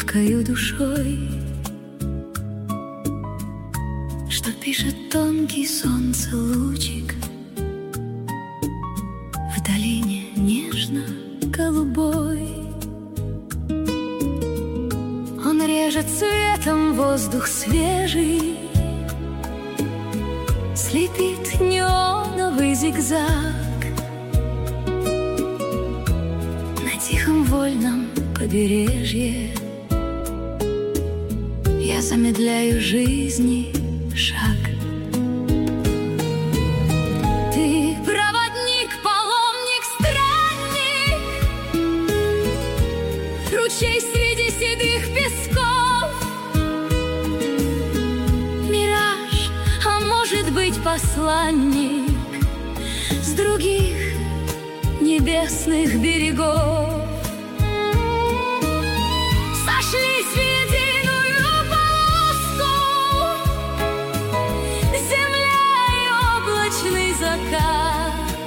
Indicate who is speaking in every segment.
Speaker 1: чуткою душой, что пишет тонкий солнце лучик в долине нежно-голубой. Он режет цветом воздух свежий, слепит неоновый зигзаг на тихом вольном побережье. Я замедляю жизни шаг. Ты проводник, паломник, странник, ручей среди седых песков, мираж, а может быть посланник с других небесных берегов. Сошлись в единую полоску земля и облачный закат,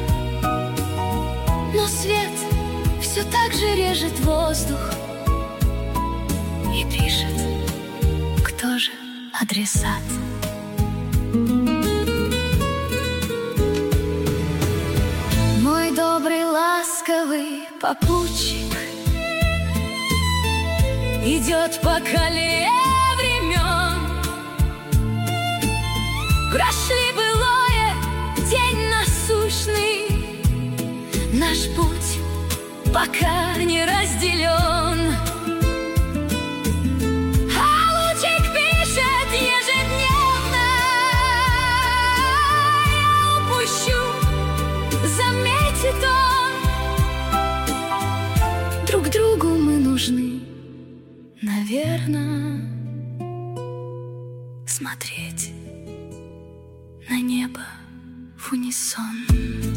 Speaker 1: но свет все так же режет воздух и пишет, кто же адресат. Мой добрый, ласковый попутчик идет по колее времен. Прошли былое, день насущный, наш путь пока не разделен. А лучик пишет ежедневно: я упущу, заметит он, друг другу мы нужны, наверно, смотреть на небо в унисон.